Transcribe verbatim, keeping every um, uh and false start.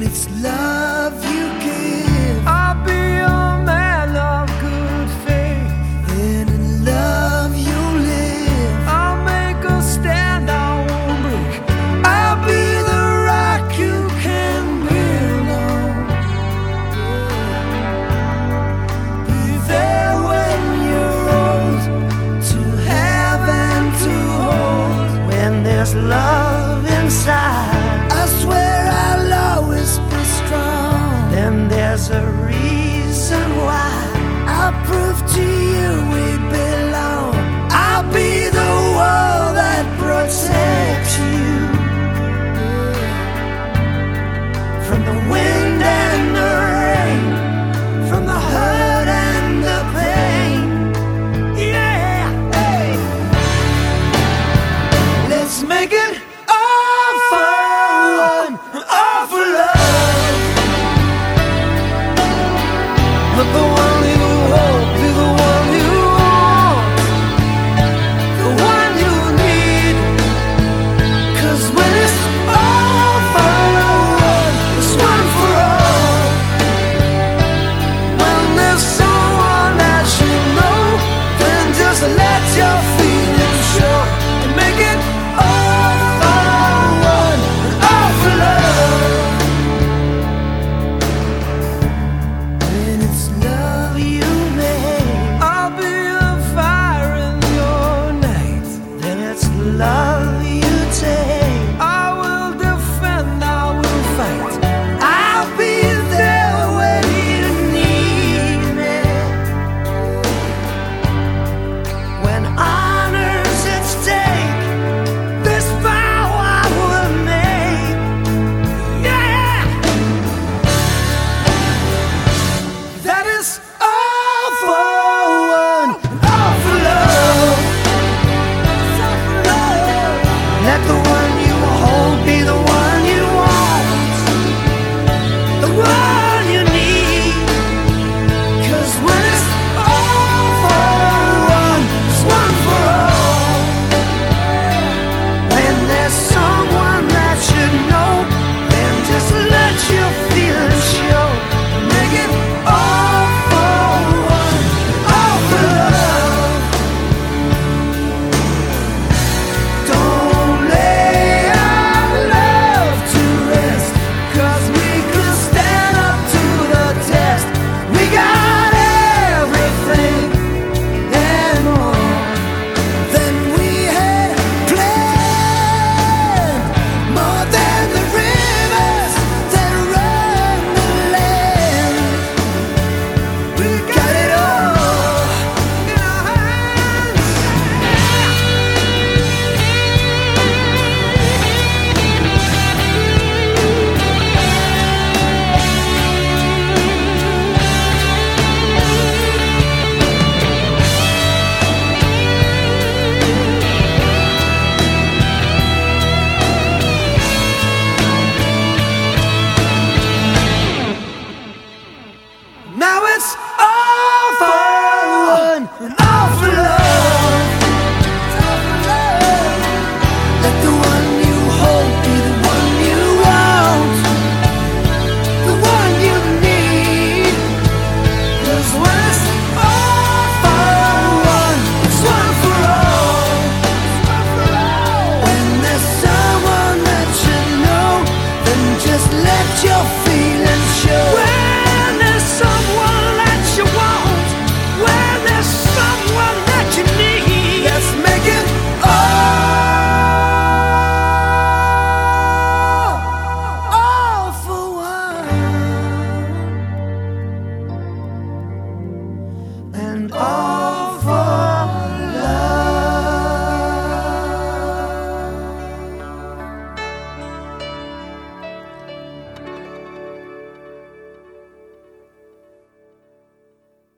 it's love you give. I'll be a man of good faith, And in love you live. I'll make a stand, I won't break. I'll be the rock you can build on. Be there when you're old, to have and to hold. When there's love inside, I swear I'll always be strong. then there's a